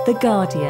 The Guardian.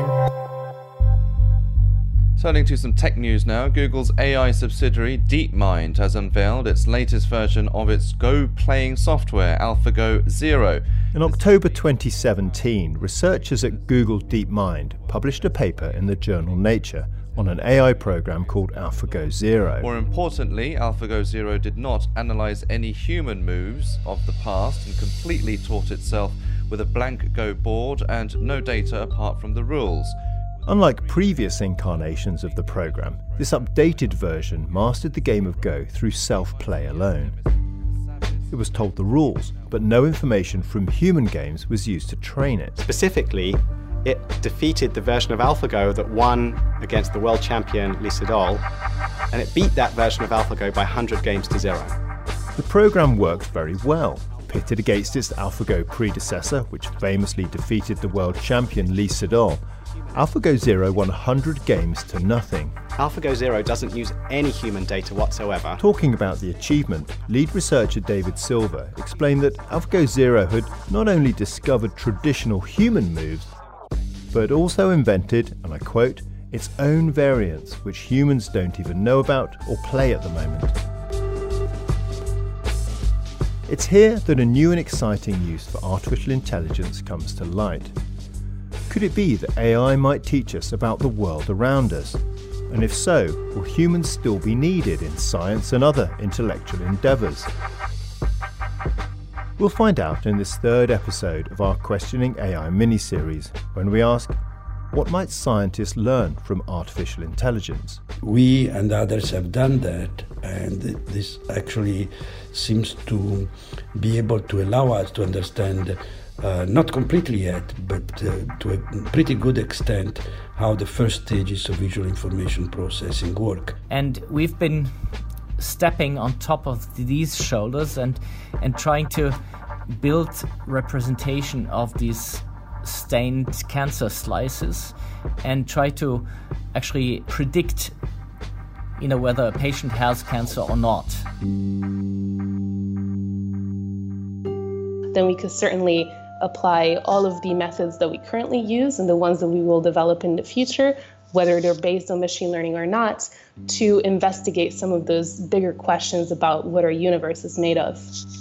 Turning to some tech news now, Google's AI subsidiary DeepMind has unveiled its latest version of its Go playing software, AlphaGo Zero. In October 2017, researchers at Google DeepMind published a paper in the journal Nature on an AI program called AlphaGo Zero. More importantly, AlphaGo Zero did not analyze any human moves of the past and completely taught itself with a blank Go board and no data apart from the rules. Unlike previous incarnations of the program, this updated version mastered the game of Go through self-play alone. It was told the rules, but no information from human games was used to train it. Specifically, it defeated the version of AlphaGo that won against the world champion Lee Sedol, and it beat that version of AlphaGo by 100 games to 0. The program worked very well. Pitted against its AlphaGo predecessor, which famously defeated the world champion Lee Sedol, AlphaGo Zero won 100 games to nothing. AlphaGo Zero doesn't use any human data whatsoever. Talking about the achievement, lead researcher David Silver explained that AlphaGo Zero had not only discovered traditional human moves, but also invented, and I quote, its own variants which humans don't even know about or play at the moment. It's here that a new and exciting use for artificial intelligence comes to light. Could it be that AI might teach us about the world around us? And if so, will humans still be needed in science and other intellectual endeavours? We'll find out in this third episode of our Questioning AI mini-series, when we ask, what might scientists learn from artificial intelligence? We and others have done that, and this actually seems to be able to allow us to understand, not completely yet, but to a pretty good extent, how the first stages of visual information processing work. And we've been stepping on top of these shoulders and trying to build representation of these stained cancer slices and try to actually predict, whether a patient has cancer or not. Then we could certainly apply all of the methods that we currently use and the ones that we will develop in the future, whether they're based on machine learning or not, to investigate some of those bigger questions about what our universe is made of.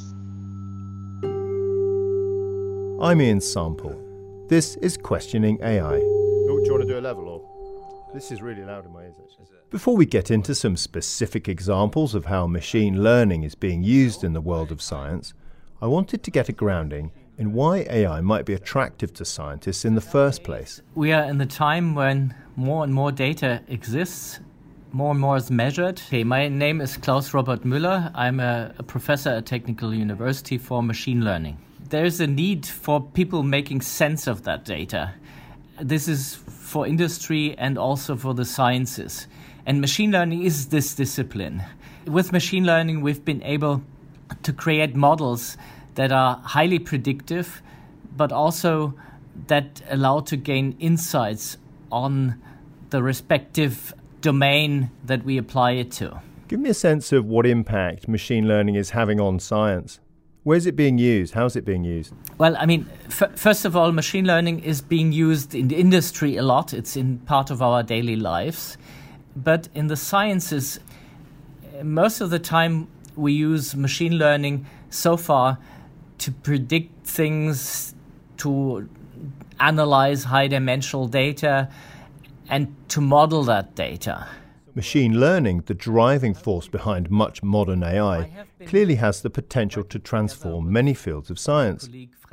I'm Ian Sample. This is Questioning AI. Oh, do you want to do a level, or? This is really loud in my ears, actually. Before we get into some specific examples of how machine learning is being used in the world of science, I wanted to get a grounding in why AI might be attractive to scientists in the first place. We are in the time when more and more data exists, more and more is measured. Okay, my name is Klaus Robert Müller. I'm a professor at Technical University for machine learning. There's a need for people making sense of that data. This is for industry and also for the sciences. And machine learning is this discipline. With machine learning, we've been able to create models that are highly predictive, but also that allow to gain insights on the respective domain that we apply it to. Give me a sense of what impact machine learning is having on science. Where's it being used? How's it being used? Well, first of all, machine learning is being used in the industry a lot. It's in part of our daily lives. But in the sciences, most of the time we use machine learning so far to predict things, to analyze high-dimensional data, and to model that data. Machine learning, the driving force behind much modern AI, clearly has the potential to transform many fields of science.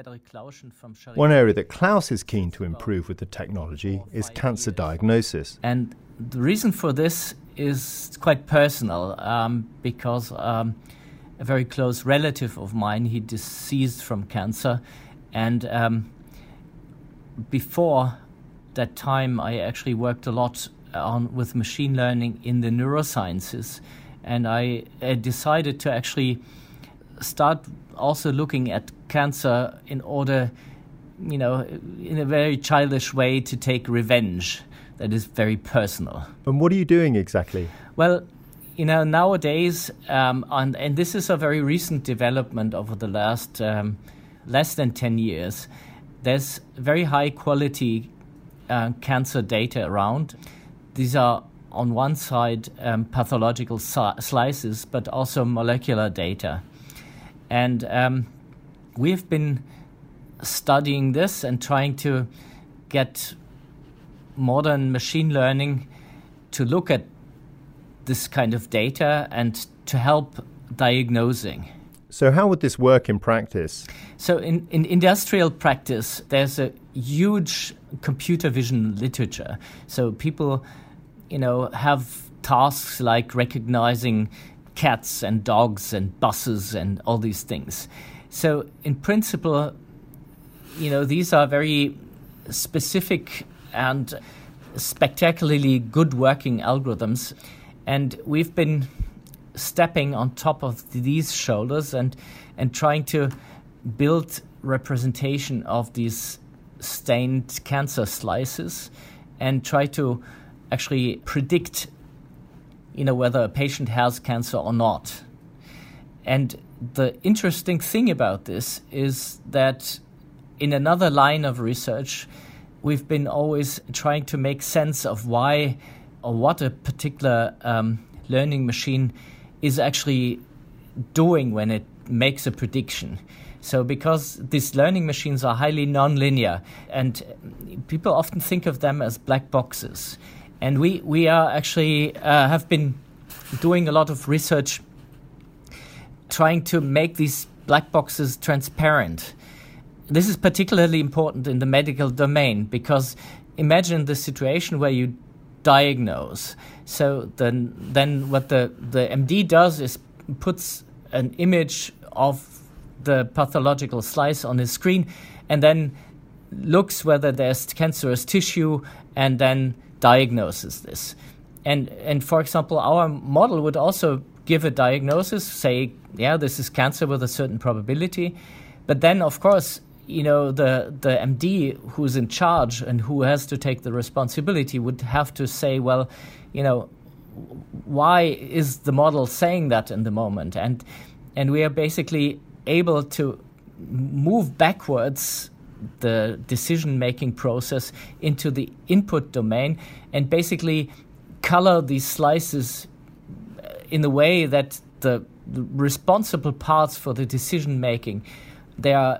One area that Klaus is keen to improve with the technology is cancer diagnosis. And the reason for this is quite personal, because a very close relative of mine, he deceased from cancer. And before that time, I actually worked a lot with machine learning in the neurosciences, and I decided to actually start also looking at cancer in order, in a very childish way, to take revenge. That is very personal. And what are you doing exactly? Well, nowadays, and this is a very recent development over the last less than 10 years, there's very high quality cancer data around. These are, on one side, pathological slices, but also molecular data. And we've been studying this and trying to get modern machine learning to look at this kind of data and to help diagnosing. So how would this work in practice? So in industrial practice, there's a huge computer vision literature. So people, have tasks like recognizing cats and dogs and buses and all these things. So in principle, these are very specific and spectacularly good working algorithms. And we've been stepping on top of these shoulders and trying to build representation of these stained cancer slices and try to actually predict, whether a patient has cancer or not. And the interesting thing about this is that in another line of research, we've been always trying to make sense of why or what a particular learning machine is actually doing when it makes a prediction. So because these learning machines are highly nonlinear, and people often think of them as black boxes. And we are actually have been doing a lot of research trying to make these black boxes transparent. This is particularly important in the medical domain because imagine the situation where you diagnose. So then what the MD does is puts an image of the pathological slice on his screen and then looks whether there's cancerous tissue and then diagnoses this. And for example, our model would also give a diagnosis, say, yeah, this is cancer with a certain probability. But then, of course, the MD who's in charge and who has to take the responsibility would have to say, well, why is the model saying that in the moment? And we are basically able to move backwards the decision-making process into the input domain and basically color these slices in a way that the responsible parts for the decision-making, they are,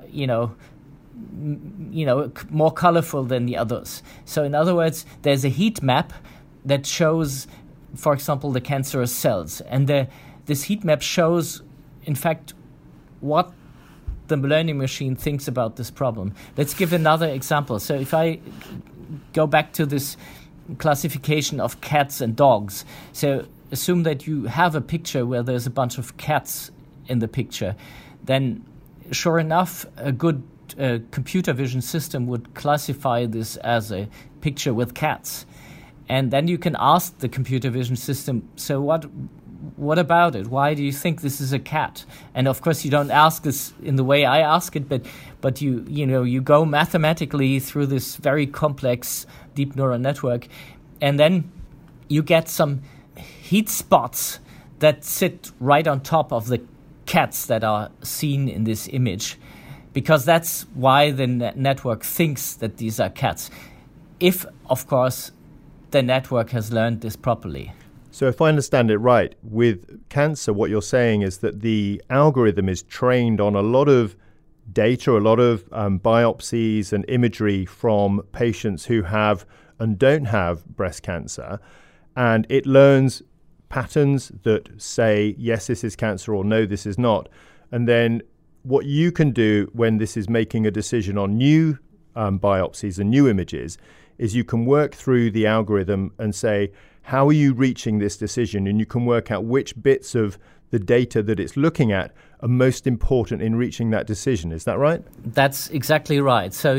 more colorful than the others. So in other words, there's a heat map that shows, for example, the cancerous cells. And this heat map shows, in fact, what the learning machine thinks about this problem. Let's give another example. So if I go back to this classification of cats and dogs, so assume that you have a picture where there's a bunch of cats in the picture, then sure enough, a good computer vision system would classify this as a picture with cats. And then you can ask the computer vision system, so what about it? Why do you think this is a cat? And of course, you don't ask this in the way I ask it, but you go mathematically through this very complex deep neural network, and then you get some heat spots that sit right on top of the cats that are seen in this image, because that's why the network thinks that these are cats. If, of course, the network has learned this properly. So if I understand it right, with cancer, what you're saying is that the algorithm is trained on a lot of data, a lot of biopsies and imagery from patients who have and don't have breast cancer, and it learns patterns that say, yes, this is cancer, or no, this is not. And then what you can do when this is making a decision on new biopsies and new images is you can work through the algorithm and say, how are you reaching this decision? And you can work out which bits of the data that it's looking at are most important in reaching that decision. Is that right? That's exactly right. So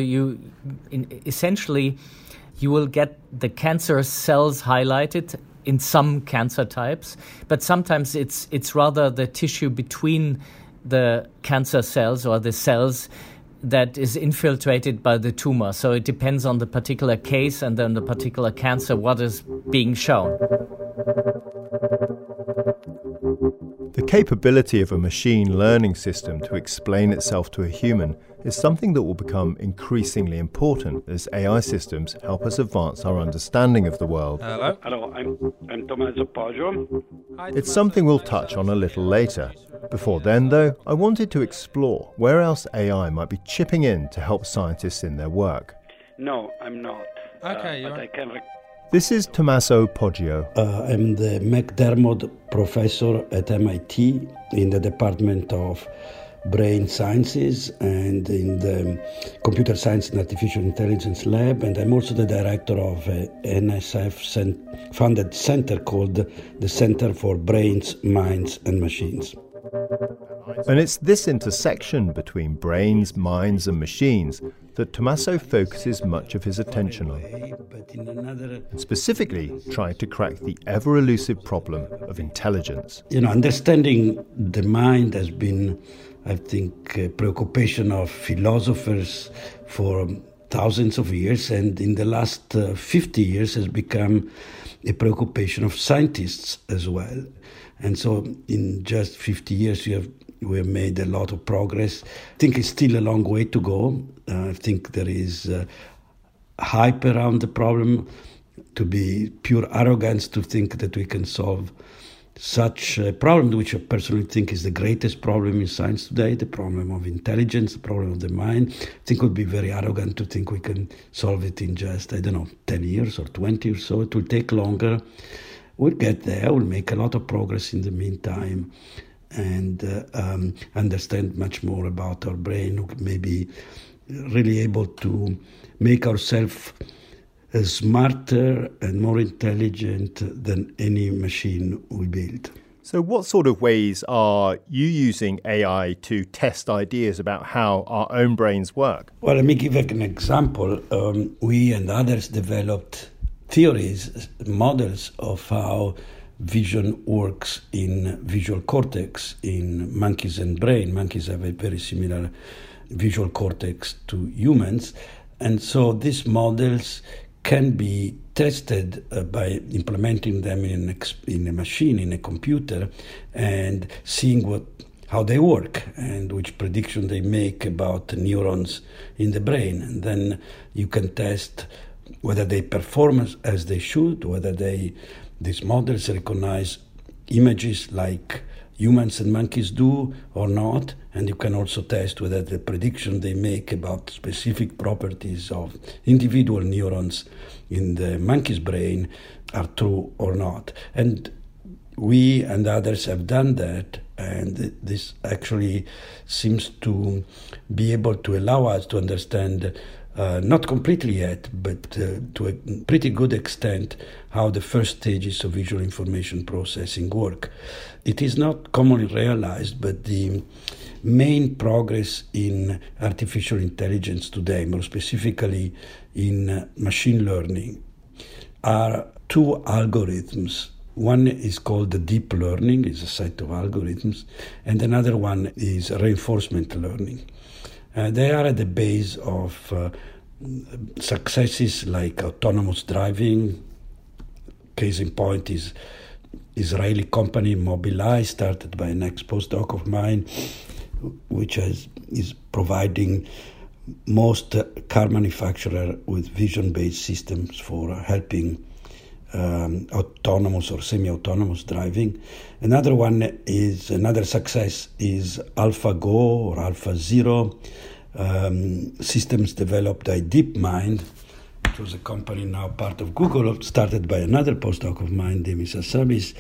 essentially, you will get the cancerous cells highlighted in some cancer types, but sometimes it's rather the tissue between the cancer cells or the cells that is infiltrated by the tumor. So it depends on the particular case and then the particular cancer what is being shown. The capability of a machine learning system to explain itself to a human is something that will become increasingly important as AI systems help us advance our understanding of the world. Hello, I'm Tommaso Poggio. It's something we'll touch on a little later. Before then, though, I wanted to explore where else AI might be chipping in to help scientists in their work. No, I'm not. Okay, but I can. This is Tommaso Poggio. I'm the McDermott Professor at MIT in the Department of Brain Sciences and in the Computer Science and Artificial Intelligence Lab, and I'm also the director of an NSF-funded center called the Center for Brains, Minds and Machines. And it's this intersection between brains, minds and machines that Tommaso focuses much of his attention on, and specifically trying to crack the ever-elusive problem of intelligence. Understanding the mind has been, I think, a preoccupation of philosophers for thousands of years, and in the last 50 years has become a preoccupation of scientists as well. And so in just 50 years we have made a lot of progress. I think it's still a long way to go. I think there is hype around the problem, to be pure arrogance to think that we can solve such a problem, which I personally think is the greatest problem in science today, the problem of intelligence, the problem of the mind. I think it would be very arrogant to think we can solve it in just, 10 years or 20 or so. It will take longer. We'll get there. We'll make a lot of progress in the meantime and understand much more about our brain, maybe really able to make ourselves smarter and more intelligent than any machine we build. So what sort of ways are you using AI to test ideas about how our own brains work? Well, let me give an example. We and others developed theories, models of how vision works in visual cortex in monkeys and brain. Monkeys have a very similar visual cortex to humans. And so these models can be tested by implementing them in a machine, in a computer, and seeing how they work and which prediction they make about neurons in the brain. And then you can test whether they perform as they should, whether these models recognize images like humans and monkeys do or not, and you can also test whether the prediction they make about specific properties of individual neurons in the monkey's brain are true or not. And we and others have done that, and this actually seems to be able to allow us to understand not completely yet, but to a pretty good extent, how the first stages of visual information processing work. It is not commonly realized, but the main progress in artificial intelligence today, more specifically in machine learning, are two algorithms. One is called the deep learning, it's a set of algorithms, and another one is reinforcement learning. They are at the base of successes like autonomous driving. Case in point is Israeli company Mobileye, started by an ex-postdoc of mine, which is providing most car manufacturers with vision-based systems for helping autonomous or semi-autonomous driving. Another success is AlphaGo or AlphaZero, systems developed by DeepMind, which was a company now part of Google, started by another postdoc of mine, Demis Hassabis.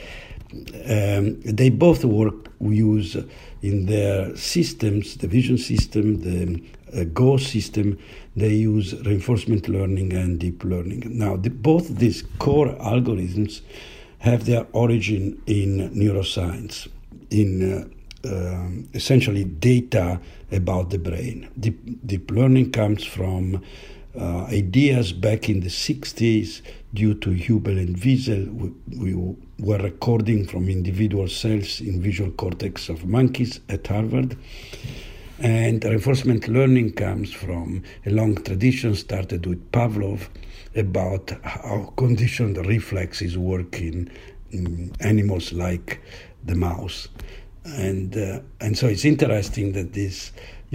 They both use in their systems, the vision system, the Go system, they use reinforcement learning and deep learning. Now, both these core algorithms have their origin in neuroscience, in essentially data about the brain. Deep learning comes from ideas back in the 60s due to Hubel and Wiesel. We were recording from individual cells in visual cortex of monkeys at Harvard. And reinforcement learning comes from a long tradition started with Pavlov about how conditioned reflexes work in animals like the mouse. And so it's interesting that this,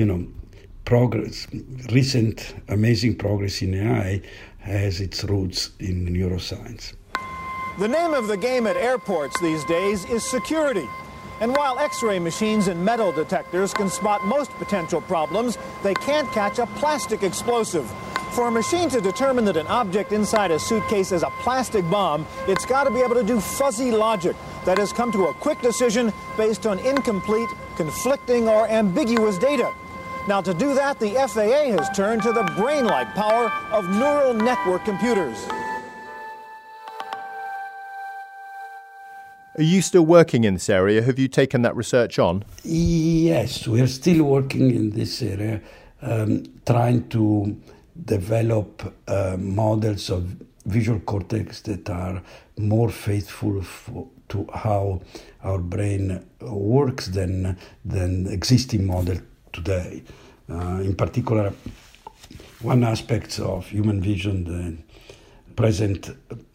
recent amazing progress in AI has its roots in neuroscience. The name of the game at airports these days is security. And while X-ray machines and metal detectors can spot most potential problems, they can't catch a plastic explosive. For a machine to determine that an object inside a suitcase is a plastic bomb, it's got to be able to do fuzzy logic that has come to a quick decision based on incomplete, conflicting, or ambiguous data. Now, to do that, the FAA has turned to the brain-like power of neural network computers. Are you still working in this area? Have you taken that research on? Yes, we are still working in this area, trying to develop models of visual cortex that are more faithful to how our brain works than existing model today. In particular, one aspect of human vision, the present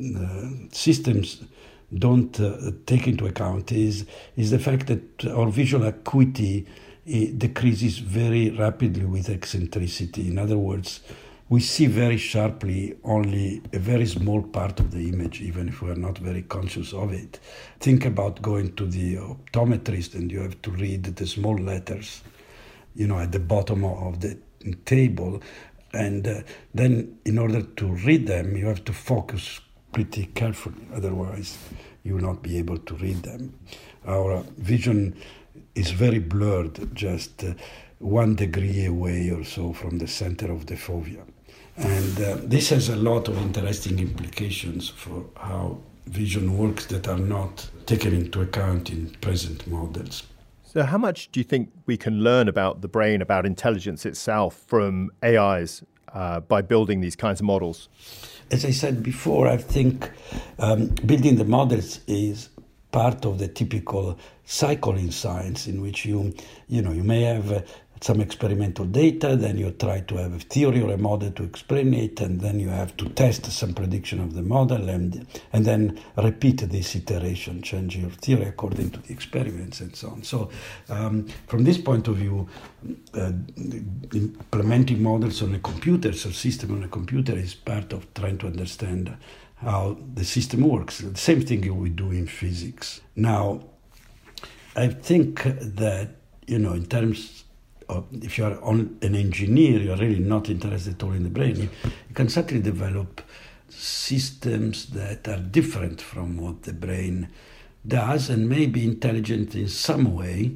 systems don't take into account is the fact that our visual acuity decreases very rapidly with eccentricity. In other words, we see very sharply only a very small part of the image, even if we are not very conscious of it. Think about going to the optometrist and you have to read the small letters, at the bottom of the table. And then in order to read them, you have to focus pretty carefully. Otherwise, you will not be able to read them. Our vision is very blurred, just 1 degree away or so from the center of the fovea. And this has a lot of interesting implications for how vision works that are not taken into account in present models. So how much do you think we can learn about the brain, about intelligence itself from AIs by building these kinds of models? As I said before, I think building the models is part of the typical cycle in science, in which you may have some experimental data, then you try to have a theory or a model to explain it, and then you have to test some prediction of the model, and then repeat this iteration, change your theory according to the experiments and so on. So from this point of view, implementing models on a computer, so system on a computer, is part of trying to understand how the system works. The same thing we do in physics. Now, I think that, in terms of, if you are an engineer, you are really not interested at all in the brain, you can certainly develop systems that are different from what the brain does and may be intelligent in some way,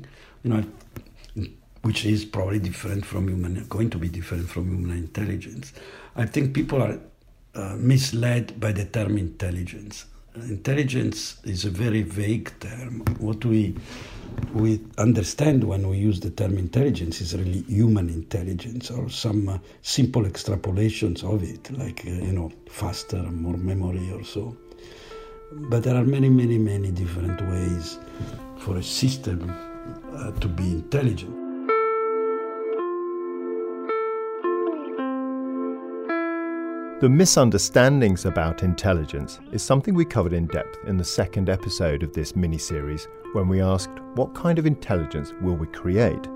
which is probably different from going to be different from human intelligence. I think people are misled by the term intelligence. Intelligence is a very vague term. What we understand when we use the term intelligence is really human intelligence, or some simple extrapolations of it, like, faster, more memory or so. But there are many, many, many different ways for a system to be intelligent. The misunderstandings about intelligence is something we covered in depth in the second episode of this mini-series, when we asked, what kind of intelligence will we create?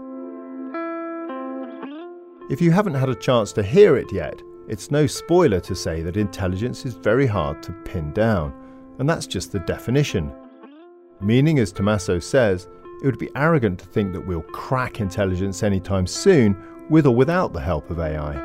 If you haven't had a chance to hear it yet, it's no spoiler to say that intelligence is very hard to pin down, and that's just the definition. Meaning, as Tommaso says, it would be arrogant to think that we'll crack intelligence anytime soon, with or without the help of AI.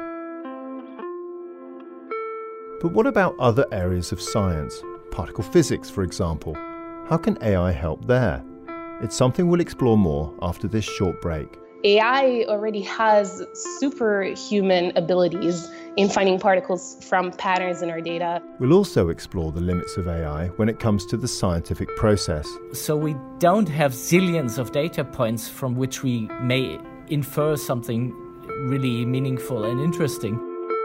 But what about other areas of science? Particle physics, for example. How can AI help there? It's something we'll explore more after this short break. AI already has superhuman abilities in finding particles from patterns in our data. We'll also explore the limits of AI when it comes to the scientific process. So we don't have zillions of data points from which we may infer something really meaningful and interesting.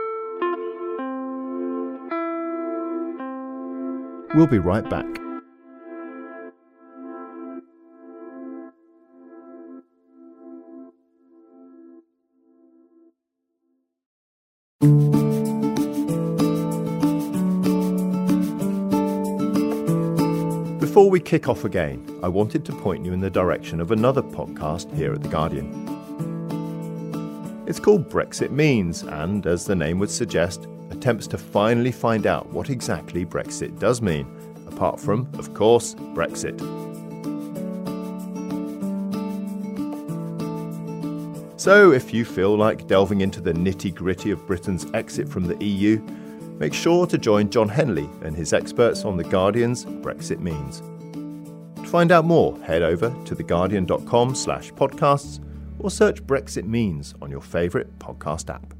We'll be right back. Before we kick off again, I wanted to point you in the direction of another podcast here at The Guardian. It's called Brexit Means and, as the name would suggest, attempts to finally find out what exactly Brexit does mean, apart from, of course, Brexit. So if you feel like delving into the nitty-gritty of Britain's exit from the EU, make sure to join John Henley and his experts on The Guardian's Brexit Means. To find out more, head over to theguardian.com/podcasts or search Brexit Means on your favourite podcast app.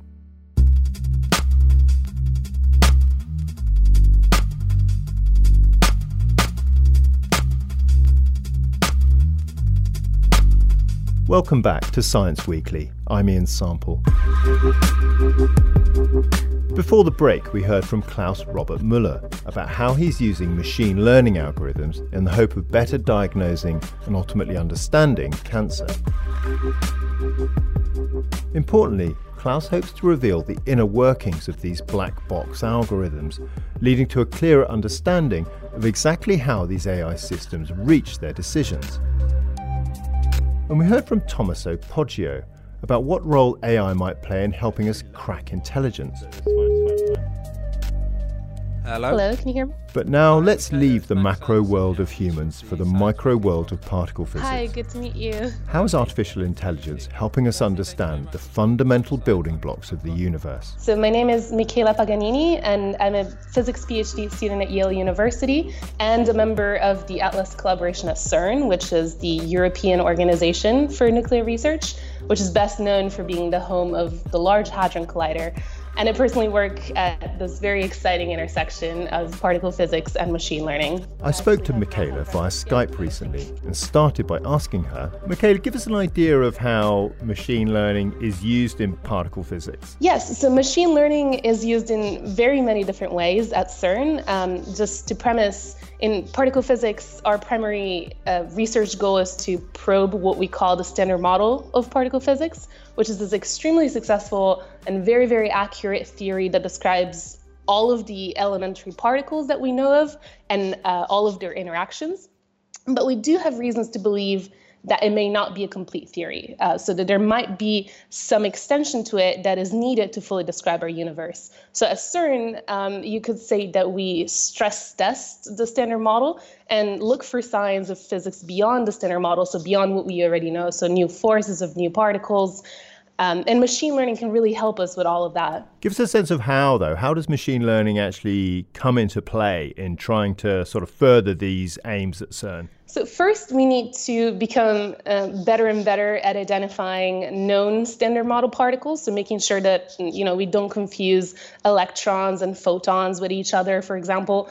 Welcome back to Science Weekly. I'm Ian Sample. Before the break, we heard from Klaus Robert Müller about how he's using machine learning algorithms in the hope of better diagnosing and ultimately understanding cancer. Importantly, Klaus hopes to reveal the inner workings of these black box algorithms, leading to a clearer understanding of exactly how these AI systems reach their decisions. And we heard from Tommaso Poggio about what role AI might play in helping us crack intelligence. Hello, can you hear me? But now let's leave the macro world of humans for the micro world of particle physics. Hi, good to meet you. How is artificial intelligence helping us understand the fundamental building blocks of the universe? So my name is Michela Paganini, and I'm a physics PhD student at Yale University and a member of the Atlas Collaboration at CERN, which is the European Organization for Nuclear Research, which is best known for being the home of the Large Hadron Collider. And I personally work at this very exciting intersection of particle physics and machine learning. I spoke to Michela via Skype recently and started by asking her, Michela, give us an idea of how machine learning is used in particle physics. Yes, so machine learning is used in very many different ways at CERN. Just to premise, in particle physics, our primary research goal is to probe what we call the standard model of particle physics, which is this extremely successful and very, very accurate theory that describes all of the elementary particles that we know of and all of their interactions. But we do have reasons to believe that it may not be a complete theory, so that there might be some extension to it that is needed to fully describe our universe. So at CERN, you could say that we stress test the standard model and look for signs of physics beyond the standard model, so beyond what we already know, so new forces of new particles. And machine learning can really help us with all of that. Give us a sense of how, though. How does machine learning actually come into play in trying to sort of further these aims at CERN? So first, we need to become better and better at identifying known standard model particles, so making sure that we don't confuse electrons and photons with each other, for example.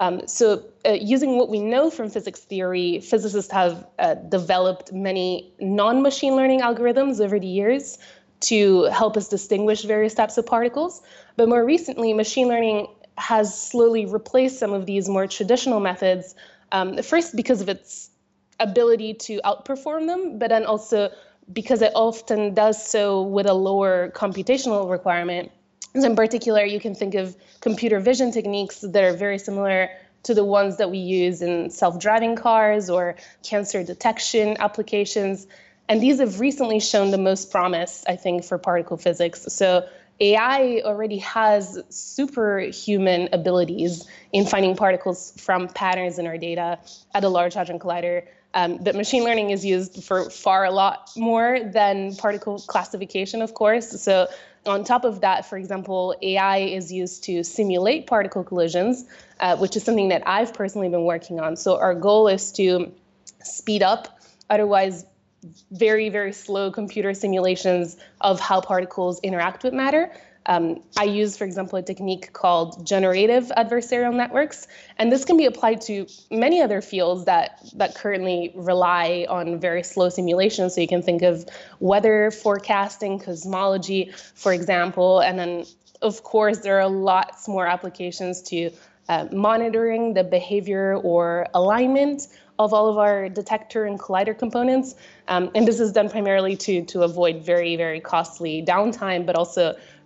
Using what we know from physics theory, physicists have developed many non-machine learning algorithms over the years to help us distinguish various types of particles. But more recently, machine learning has slowly replaced some of these more traditional methods, first because of its ability to outperform them, but then also because it often does so with a lower computational requirement. So in particular, you can think of computer vision techniques that are very similar to the ones that we use in self-driving cars or cancer detection applications. And these have recently shown the most promise, I think, for particle physics. So AI already has superhuman abilities in finding particles from patterns in our data at a Large Hadron Collider. But machine learning is used for a lot more than particle classification, of course. So on top of that, for example, AI is used to simulate particle collisions, which is something that I've personally been working on. So our goal is to speed up otherwise very, very slow computer simulations of how particles interact with matter. I use, for example, a technique called generative adversarial networks, and this can be applied to many other fields that currently rely on very slow simulations. So you can think of weather forecasting, cosmology, for example, and then, of course, there are lots more applications to monitoring the behavior or alignment of all of our detector and collider components. And this is done primarily to avoid very, very costly downtime, but also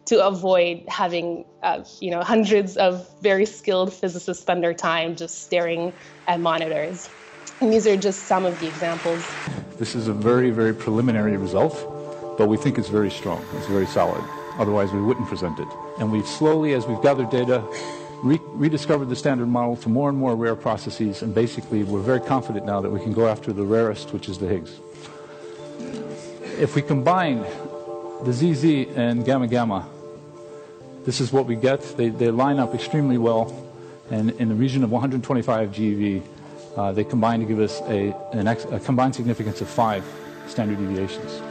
to avoid having hundreds of very skilled physicists spend their time just staring at monitors. And these are just some of the examples. This is a very, very preliminary result, but we think it's very strong, it's very solid. Otherwise, we wouldn't present it. And we've slowly, as we've gathered data, rediscovered the standard model for more and more rare processes, and basically we're very confident now that we can go after the rarest, which is the Higgs. If we combine the ZZ and gamma-gamma, this is what we get. They line up extremely well, and in the region of 125 GeV, they combine to give us a combined significance of 5 standard deviations.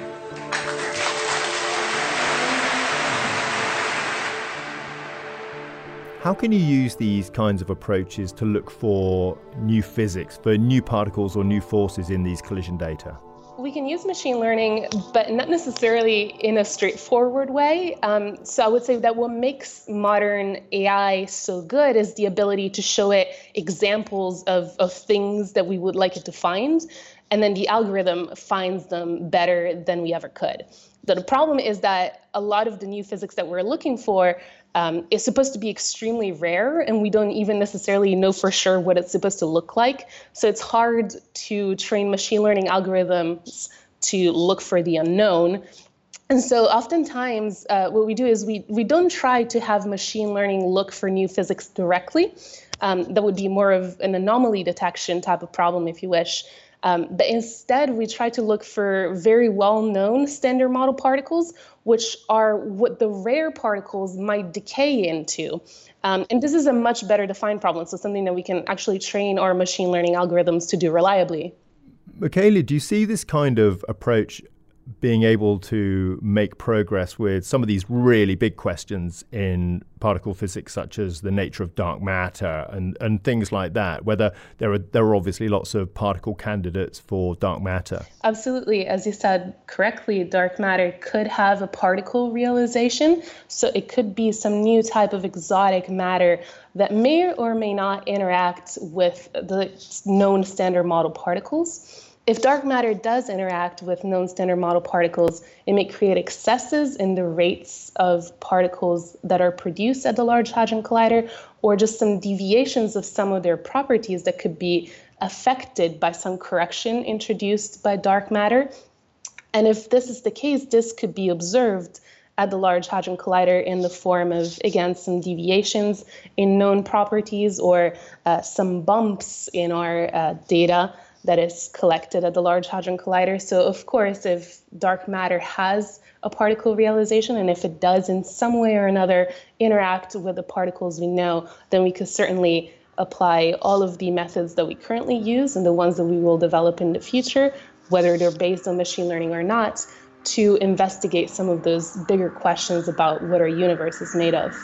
How can you use these kinds of approaches to look for new physics, for new particles or new forces in these collision data? We can use machine learning, but not necessarily in a straightforward way. So I would say that what makes modern AI so good is the ability to show it examples of things that we would like it to find, and then the algorithm finds them better than we ever could. The problem is that a lot of the new physics that we're looking for is supposed to be extremely rare, and we don't even necessarily know for sure what it's supposed to look like. So it's hard to train machine learning algorithms to look for the unknown. And so oftentimes what we do is we don't try to have machine learning look for new physics directly. That would be more of an anomaly detection type of problem, if you wish. But instead, we try to look for very well-known standard model particles, which are what the rare particles might decay into. And this is a much better defined problem, so something that we can actually train our machine learning algorithms to do reliably. Michele, do you see this kind of approach being able to make progress with some of these really big questions in particle physics, such as the nature of dark matter and things like that, whether there are obviously lots of particle candidates for dark matter? Absolutely. As you said correctly, dark matter could have a particle realization. So it could be some new type of exotic matter that may or may not interact with the known standard model particles. If dark matter does interact with known standard model particles, it may create excesses in the rates of particles that are produced at the Large Hadron Collider, or just some deviations of some of their properties that could be affected by some correction introduced by dark matter. And if this is the case, this could be observed at the Large Hadron Collider in the form of, again, some deviations in known properties or some bumps in our data that is collected at the Large Hadron Collider. So of course, if dark matter has a particle realization, and if it does in some way or another interact with the particles we know, then we could certainly apply all of the methods that we currently use and the ones that we will develop in the future, whether they're based on machine learning or not, to investigate some of those bigger questions about what our universe is made of.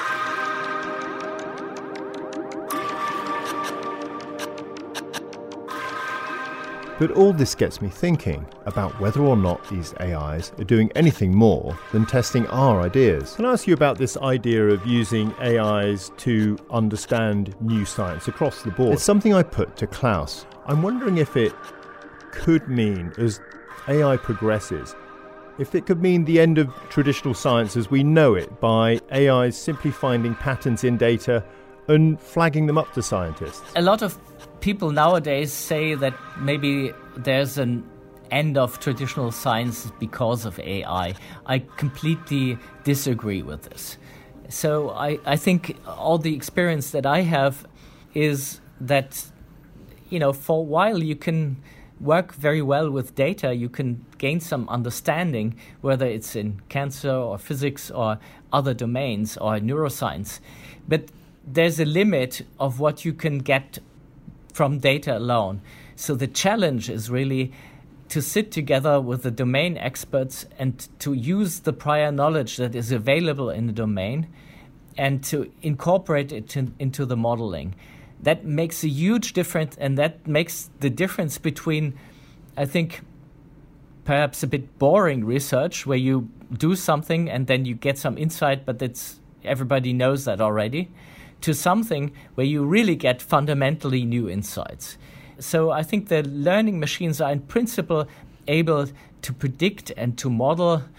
But all this gets me thinking about whether or not these AIs are doing anything more than testing our ideas. Can I ask you about this idea of using AIs to understand new science across the board? It's something I put to Klaus. I'm wondering if it could mean, as AI progresses, if it could mean the end of traditional science as we know it, by AIs simply finding patterns in data and flagging them up to scientists. A lot of people nowadays say that maybe there's an end of traditional science because of AI. I completely disagree with this. So I think all the experience that I have is that, for a while you can work very well with data. You can gain some understanding, whether it's in cancer or physics or other domains or neuroscience. But there's a limit of what you can get from data alone. So the challenge is really to sit together with the domain experts and to use the prior knowledge that is available in the domain and to incorporate it into the modeling. That makes a huge difference, and that makes the difference between, I think, perhaps a bit boring research where you do something and then you get some insight, but everybody knows that already, to something where you really get fundamentally new insights. So I think the learning machines are in principle able to predict and to model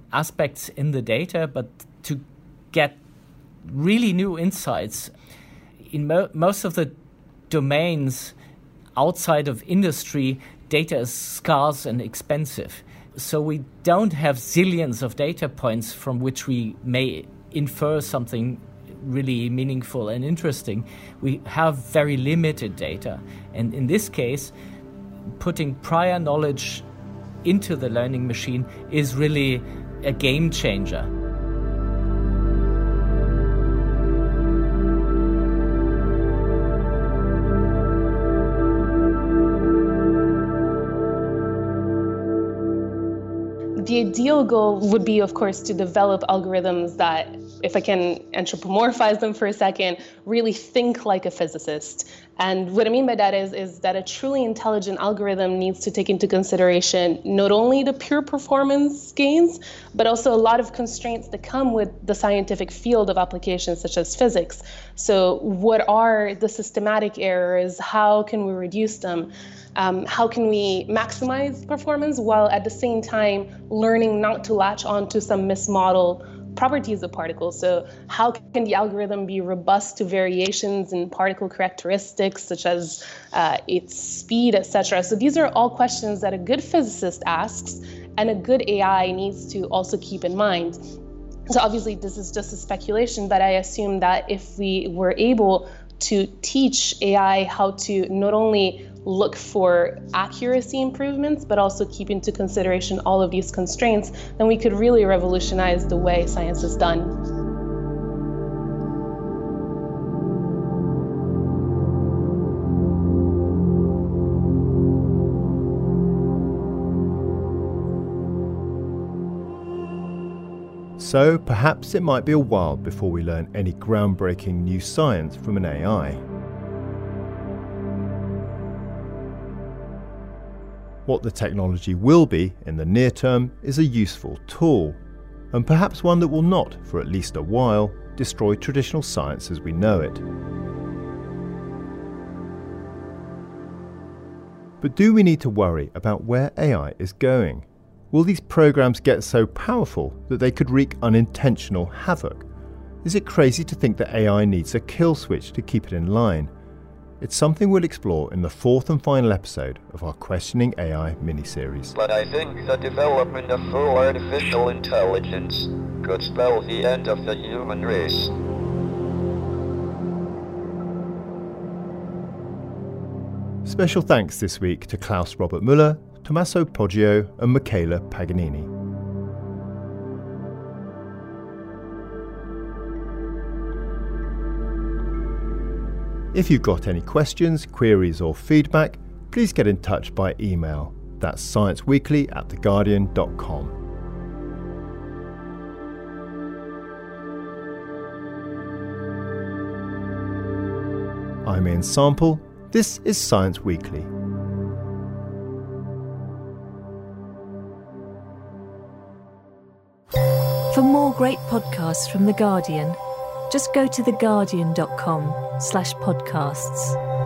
aspects in the data, but to get really new insights. In most of the domains outside of industry, data is scarce and expensive. So we don't have zillions of data points from which we may infer something really meaningful and interesting. We have very limited data. And in this case, putting prior knowledge into the learning machine is really a game changer. The ideal goal would be, of course, to develop algorithms that, if I can anthropomorphize them for a second, really think like a physicist. And what I mean by that is that a truly intelligent algorithm needs to take into consideration not only the pure performance gains, but also a lot of constraints that come with the scientific field of applications such as physics. So what are the systematic errors? How can we reduce them? How can we maximize performance while at the same time learning not to latch onto some mismodel properties of particles? So how can the algorithm be robust to variations in particle characteristics, such as its speed, etc.? So these are all questions that a good physicist asks, and a good AI needs to also keep in mind. So obviously this is just a speculation, but I assume that if we were able to teach AI how to not only look for accuracy improvements, but also keep into consideration all of these constraints, then we could really revolutionize the way science is done. So perhaps it might be a while before we learn any groundbreaking new science from an AI. What the technology will be in the near term is a useful tool, and perhaps one that will not, for at least a while, destroy traditional science as we know it. But do we need to worry about where AI is going? Will these programs get so powerful that they could wreak unintentional havoc? Is it crazy to think that AI needs a kill switch to keep it in line? It's something we'll explore in the fourth and final episode of our Questioning AI miniseries. But I think the development of full artificial intelligence could spell the end of the human race. Special thanks this week to Klaus Robert Müller, Tommaso Poggio and Michela Paganini. If you've got any questions, queries or feedback, please get in touch by email. That's scienceweekly@theguardian.com. I'm Ian Sample. This is Science Weekly. For more great podcasts from The Guardian, just go to theguardian.com/podcasts.